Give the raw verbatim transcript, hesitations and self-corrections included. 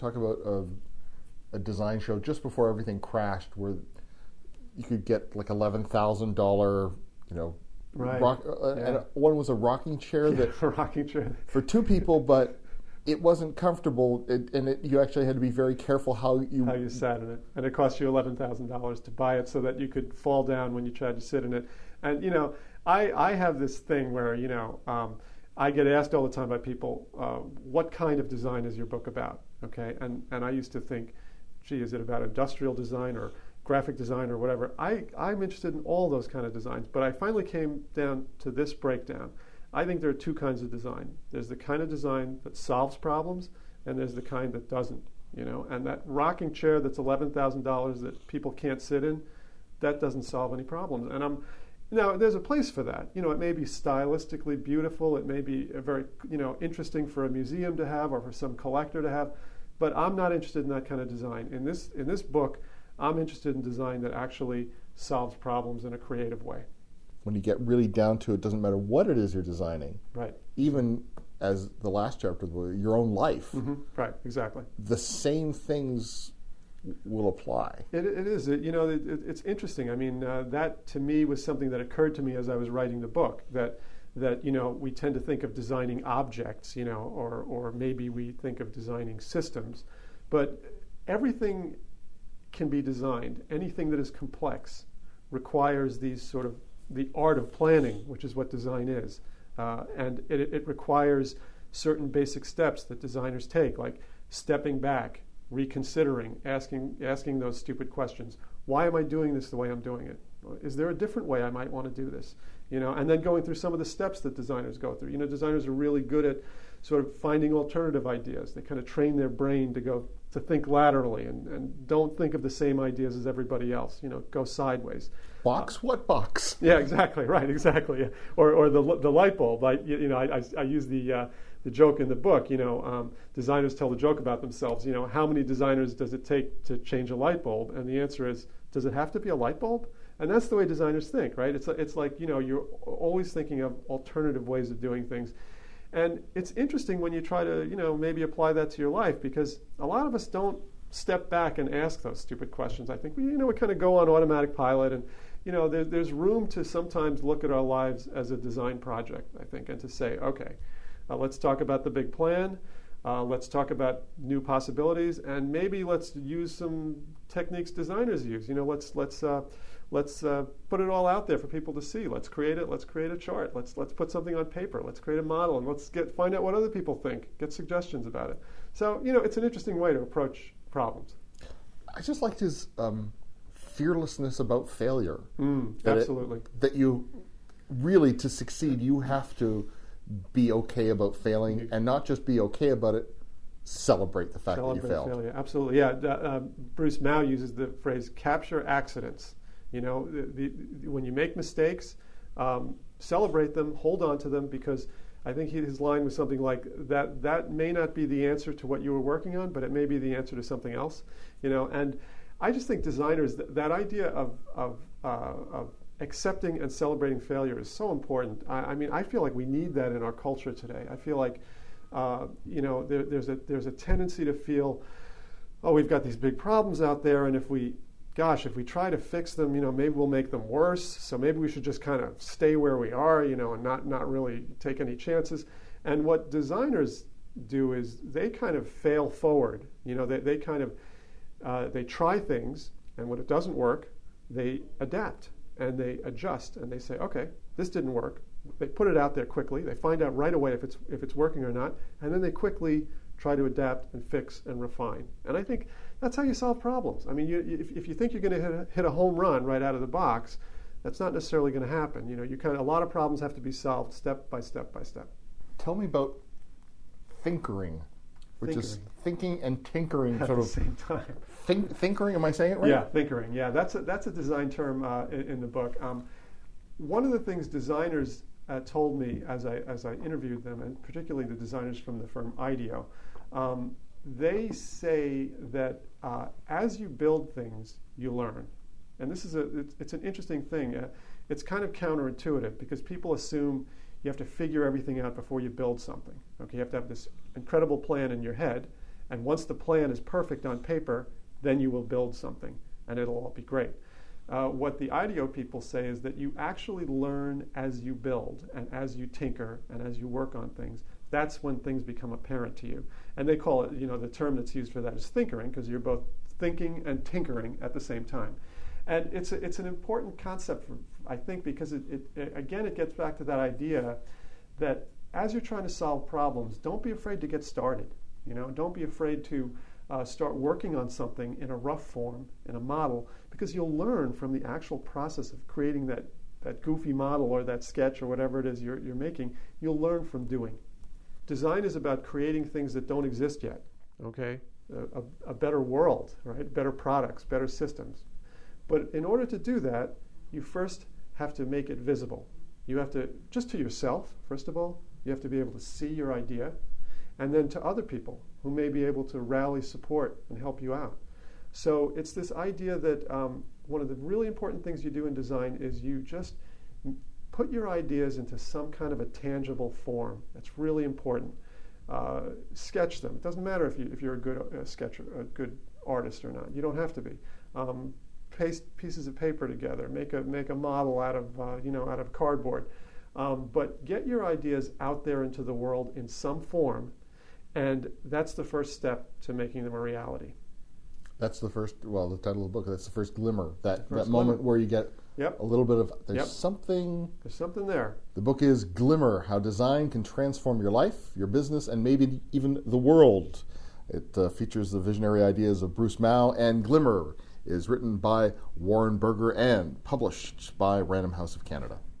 talk about a, a design show just before everything crashed, where you could get like eleven thousand dollar, you know, right. rock, uh, yeah. and one was a rocking chair that a rocking chair for two people, but it wasn't comfortable, it, and it, you actually had to be very careful how you how you sat in it, and it cost you eleven thousand dollars to buy it so that you could fall down when you tried to sit in it. And you know, I I have this thing where you know um, I get asked all the time by people, uh, what kind of design is your book about? Okay, and and I used to think, gee, is it about industrial design or graphic design or whatever? I I'm interested in all those kind of designs, but I finally came down to this breakdown. I think there are two kinds of design. There's the kind of design that solves problems, and there's the kind that doesn't. You know, and that rocking chair that's eleven thousand dollars that people can't sit in, that doesn't solve any problems. And I'm, now there's a place for that. You know, it may be stylistically beautiful. It may be a very, you know, interesting for a museum to have or for some collector to have, but I'm not interested in that kind of design. In this in this book, I'm interested in design that actually solves problems in a creative way. When you get really down to it, doesn't matter what it is you're designing. Right. Even as the last chapter, your own life. Mm-hmm. Right, exactly. The same things will apply. It, it is. It, you know, it, it, it's interesting. I mean, uh, that to me was something that occurred to me as I was writing the book, that, that you know, we tend to think of designing objects, you know, or, or maybe we think of designing systems. But everything can be designed. Anything that is complex requires these sort of the art of planning, which is what design is. Uh, and it, it requires certain basic steps that designers take, like stepping back, reconsidering, asking asking those stupid questions. Why am I doing this the way I'm doing it? Is there a different way I might want to do this? You know, and then going through some of the steps that designers go through. You know, designers are really good at sort of finding alternative ideas. They kind of train their brain to go to think laterally and, and don't think of the same ideas as everybody else. You know, go sideways. Box? Uh, what box? Yeah, exactly. Right, exactly. Yeah. Or or the the light bulb. I you know I I, I use the uh, the joke in the book. You know, um, designers tell the joke about themselves. You know, how many designers does it take to change a light bulb? And the answer is, does it have to be a light bulb? And that's the way designers think, right? It's it's like, you know, you're always thinking of alternative ways of doing things. And it's interesting when you try to, you know, maybe apply that to your life, because a lot of us don't step back and ask those stupid questions. I think we, you know, we kind of go on automatic pilot, and, you know, there, there's room to sometimes look at our lives as a design project, I think, and to say, okay, uh, let's talk about the big plan. Uh, let's talk about new possibilities, and maybe let's use some techniques designers use. You know, let's let's uh, let's uh, put it all out there for people to see. Let's create it. Let's create a chart. Let's let's put something on paper. Let's create a model, and let's get find out what other people think. Get suggestions about it. So, you know, it's an interesting way to approach problems. I just liked his um, fearlessness about failure. Mm, that absolutely. It, that you really, to succeed, you have to be okay about failing, and not just be okay about it, celebrate the fact celebrate that you failed. Failure. Absolutely, yeah. Uh, Bruce Mao uses the phrase "capture accidents." You know, the, the, when you make mistakes, um, celebrate them, hold on to them, because I think he, his line was something like that. That may not be the answer to what you were working on, but it may be the answer to something else. You know, and I just think designers, that, that idea of of, uh, of accepting and celebrating failure is so important. I, I mean, I feel like we need that in our culture today. I feel like, uh, you know, there, there's a there's a tendency to feel, oh, we've got these big problems out there, and if we, gosh, if we try to fix them, you know, maybe we'll make them worse. So maybe we should just kind of stay where we are, you know, and not not really take any chances. And what designers do is they kind of fail forward. You know, they they kind of uh, they try things, and when it doesn't work, they adapt. And they adjust, and they say, okay, this didn't work. They put it out there quickly. They find out right away if it's if it's working or not, and then they quickly try to adapt and fix and refine. And I think that's how you solve problems. I mean, you, if, if you think you're going to hit a, hit a home run right out of the box, that's not necessarily going to happen. You know, you kind of a lot of problems have to be solved step by step by step. Tell me about thinkering, which Thinkering. is thinking and tinkering At sort the of. same time. Think, thinkering, am I saying it right? Yeah, thinkering. Yeah, that's a, that's a design term uh, in, in the book. Um, one of the things designers uh, told me as I as I interviewed them, and particularly the designers from the firm IDEO, um, they say that uh, as you build things, you learn. And this is a it's, it's an interesting thing. Uh, it's kind of counterintuitive, because people assume you have to figure everything out before you build something. Okay, you have to have this incredible plan in your head, And once the plan is perfect on paper, then you will build something, and it'll all be great. Uh, what the IDEO people say is that you actually learn as you build and as you tinker and as you work on things. That's when things become apparent to you. And they call it, you know, the term that's used for that is thinkering, because you're both thinking and tinkering at the same time. And it's a, it's an important concept, for, I think, because it, it, it, again, it gets back to that idea that as you're trying to solve problems, don't be afraid to get started. You know, don't be afraid to uh, start working on something in a rough form, in a model, because you'll learn from the actual process of creating that, that goofy model or that sketch or whatever it is you're, you're making. You'll learn from doing. Design is about creating things that don't exist yet, okay? A, a, a better world, right? Better products, better systems. But in order to do that, you first have to make it visible. You have to, just to yourself, first of all, you have to be able to see your idea, and then to other people who may be able to rally support and help you out. So it's this idea that um, one of the really important things you do in design is you just put your ideas into some kind of a tangible form. That's really important. Uh, sketch them. It doesn't matter if, you, if you're a good uh, sketcher, a good artist or not. You don't have to be. Um, paste pieces of paper together. Make a make a model out of uh, you know out of cardboard. Um, but get your ideas out there into the world in some form, and that's the first step to making them a reality. That's the first, well, the title of the book, that's the first glimmer, that, First that moment glimmer. where you get Yep. a little bit of, there's Yep. something. There's something there. The book is Glimmer, How Design Can Transform Your Life, Your Business, and maybe even the world. It uh, features the visionary ideas of Bruce Mau, and Glimmer is written by Warren Berger and published by Random House of Canada.